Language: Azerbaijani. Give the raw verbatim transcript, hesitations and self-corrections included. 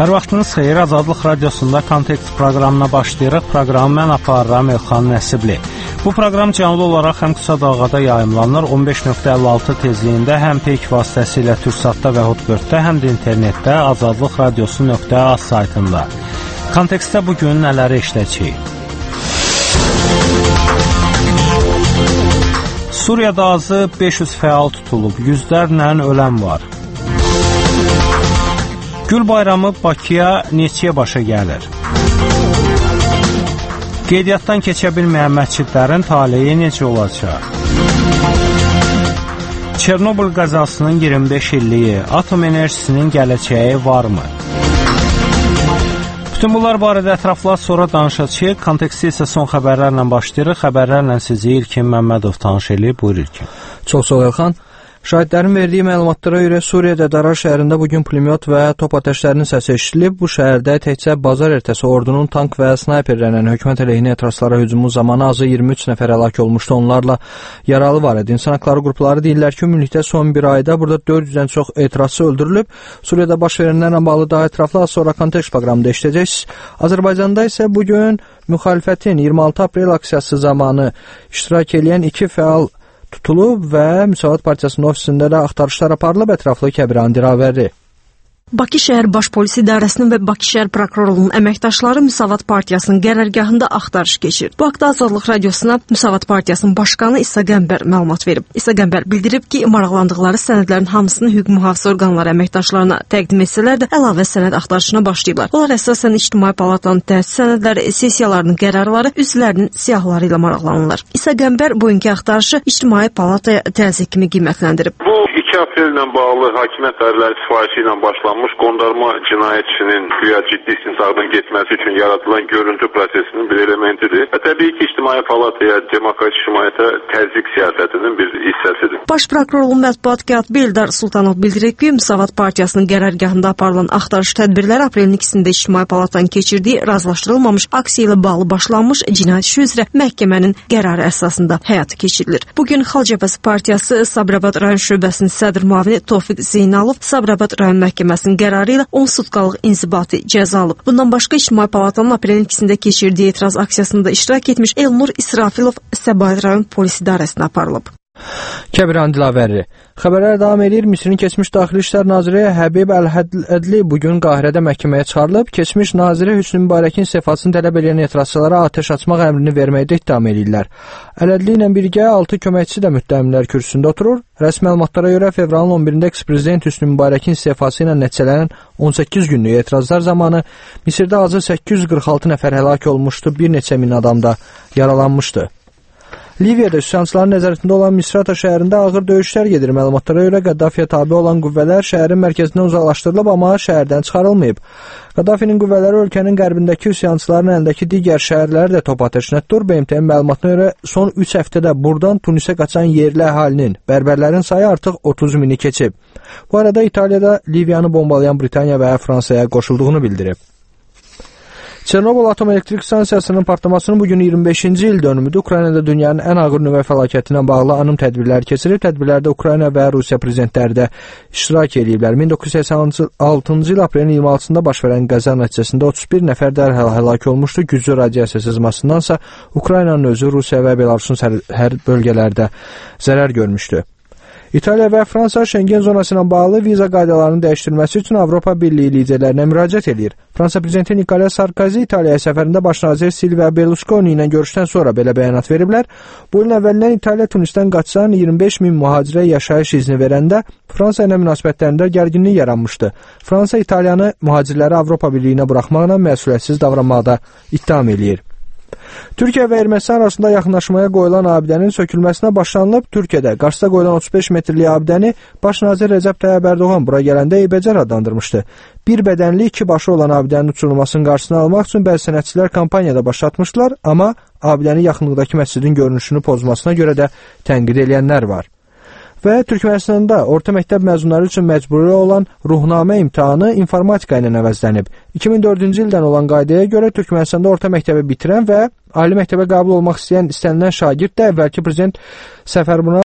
Hər vaxtınız xeyir, Azadlıq Radiosunda Kontekst proqramına başlayırıq. Proqramı mən aparıram Elxan Nəsibli. Bu proqram canlı olaraq həm qısa dalğada yayımlanır, on beş nöqtə əlli altı tezliyində, həm peyk vasitəsilə Türksatda və Hotbirddə, həm də internetdə azadlıq radiosu nöqtə az saytında. Kontekstdə bugün nələri işləyəcəyik? Suriyada azı beş yüz fəal tutulub, yüzlərlə ölən var. Gül bayramı Bakıya neçəyə başa gəlir? Qeydiyyatdan keçə bilməyən məscidlərin taleyi necə olacaq? Çernobıl qəzasının iyirmi beş illiyi, atom enerjisinin gələcəyi varmı? Bütün bunlar barədə ətraflı sonra danışacağıq. Konteksti isə son xəbərlərlə başlayırıq. Xəbərlərlə sizi İlkin Məmmədov tanış eləyib. Buyur İlkin. Çox sağ ol Elxan. Şahidlərin verdiyi məlumatlara görə Suriyada Darar şəhərində bugün pulemyot və top atəşlərinin səsi eşidilib. Bu şəhərdə təkcə bazar ertəsi ordunun tank və snayperlərlə hökumət əleyhinə etirazlara hücumu zamanı azı iyirmi üç nəfər həlak olmuşdu. Onlarla yaralı var idi. İnsan haqları qrupları deyirlər ki, ümumilikdə son bir ayda burada dörd yüzdən çox etirazçı öldürülüb. Suriyada baş verənlərlə bağlı daha ətraflı az sonra kontekst proqramında işləyəcəksiniz. Azərbaycanda isə bugün müxalifətin iyirmi altı aprel aksiyası zamanı iştirak edən iki fəal tutulub və Müsavat Partiyasının ofisində də axtarışlar aparılıb. Ətraflı Kəbran Diravəri. Bakı şəhər baş polis idarəsinin və Bakı şəhər prokurorluğunun əməkdaşları Müsavat Partiyasının qərargahında axtarış keçirir. Bu haqda Azadlıq Radiosuna Müsavat Partiyasının başqanı İsa Qəmbər məlumat verib. İsa Qəmbər bildirib ki, maraqlandıqları sənədlərin hamısını hüquq mühafizə orqanları əməkdaşlarına təqdim etsələr də əlavə sənəd axtarışına başlayıblar. Onlar əsasən İctimai Palatanın təsis sənədləri, sessiyalarının qərarları, üzvlərinin siyahıları ilə maraqlanırlar. İsa Qəmbər bugünkü axtarışı İctimai Palataya təzyiq kimi qiymətləndirib. Bu iki aprellə bağlı hakimiyyət dairələri sifarişi ilə başlanmış qondarma cinayətçinin güya ciddi istintaqdan getməsi üçün yaradılan görüntü prosesinin bir elementidir. Və təbii ki, İctimai Palataya, demokratik ictimaiyyətə təzyiq siyasətinin bir hissəsidir. Baş prokurorluğun mətbuat katibi Eldar Sultanov bildirib ki, Müsavat Partiyasının qərargahında aparılan axtarış tədbirləri aprelin ikisində İctimai Palatanın keçirdiyi razılaşdırılmamış aksiya ilə bağlı başlanmış cinayət işi üzrə məhkəmənin qərarı əsasında həyata keçirilir. Bugün Xalq Cəbhəsi Partiyası Sabirabad rayon şöbəsinin sədr müavini Tofiq Zeynalov Sabirabad rayon məhkəməsinin qərarı ilə on sutkalıq inzibati cəza alıb. Bundan başqa İctimai Palatanın aprelin ikisində keçirdiyi etiraz aksiyasında iştirak etmiş Elnur İsrafilov Səbail rayon polis idarəsinə aparılıb. Kəbran Dilavəri. Xəbərlər davam edir. Misirin keçmiş Daxili İşlər Naziri Həbib Əl-Hədli bugün Qahirədə məhkəməyə çıxarılıb. Keçmiş naziri Hüsnü Mübarəkin istefasını tələb edən etirazçılara atəş açmaq əmrini verməkdə ittiham edirlər. Əl-Hədli ilə birgə altı köməkçi də müttəhimlər kürsüsündə oturur. Rəsmi məlumatlara görə fevralın on birində eks-prezident Hüsnü Mübarəkin istefası ilə nəticələnən on səkkiz günlük etirazlar zamanı Misirdə azı səkkiz yüz qırx altı nəfər həlak olmuşdu, bir neçə min adam da yaralanmışdı. Liviyada üsyançıların nəzarətində olan Misrata şəhərində ağır döyüşlər gedir. Məlumatlara görə Qəddafiyə tabe olan qüvvələr şəhərin mərkəzindən uzaqlaşdırılıb, amma şəhərdən çıxarılmayıb. Qəddafinin qüvvələri ölkənin qərbindəki üsyançıların əlindəki digər şəhərləri də top atəşinə tutur. B M T-nin məlumatına görə son üç həftədə buradan Tunisə qaçan yerli əhalinin, bərbərlərin sayı artıq otuz mini keçib. Bu arada İtaliyada Liviyanı bombalayan Britaniya və Fransaya qoşulduğunu bildirib. Çernobıl Atom Elektrik Stansiyasının partlamasının bugün iyirmi beşinci il dönümüdür. Ukraynada dünyanın ən ağır nüvə fəlakətinə bağlı anım tədbirləri keçirilib. Tədbirlərdə Ukrayna və Rusiya prezidentləri də iştirak ediblər. min doqquz yüz səksən altıncı il aprelin iyirmi altısında baş verən qəza nəticəsində otuz bir nəfər dərhal həlak olmuşdu. Güclü radiasiya sızmasındansa Ukraynanın özü Rusiya və Belarusun hər bölgələrdə zərər görmüşdü. İtaliya və Fransa Şengen zonası ilə bağlı viza qaydalarının dəyişdirilməsi üçün Avropa Birliyi liderlərinə müraciət edir. Fransa prezidenti Nicolas Sarkozy İtaliyaya səfərində baş nazir Silvio Berlusconi ilə görüşdən sonra belə bəyanat veriblər. Bu ilin əvvəlindən İtaliya Tunisdən qaçan iyirmi beş min mühacirə yaşayış izni verəndə Fransa ilə münasibətlərində gərginlik yaranmışdı. Fransa İtaliyanı mühacirləri Avropa Birliyinə buraxmaqla məsuliyyətsiz davranmaqda ittiham eləyir. Türkiyə və Ermənistan arasında yaxınlaşmaya qoyulan abidənin sökülməsinə başlanılıb. Türkiyədə qarşıda qoyulan otuz beş metrlik abidəni baş nazir Rəcəb Tayyib Ərdoğan bura gələndə eybəcər adlandırmışdı. Bir bədənli iki başı olan abidənin uçurulmasının qarşısını almaq üçün bəzi sənətçilər kampaniyada başlatmışdılar, amma abidənin yaxınlıqdakı məscidin görünüşünü pozmasına görə də tənqid edənlər var. Və Türkmənistanda orta məktəb məzunları üçün məcburi olan ruhnamə imtahanı informatika ilə əvəzlənib. iki min dördüncü ildən olan qaydaya görə Türkmənistanda orta məktəbi bitirən və ali məktəbə qəbul olmaq istəyən istənilən şagird də əvvəlki prezident Səfərbuna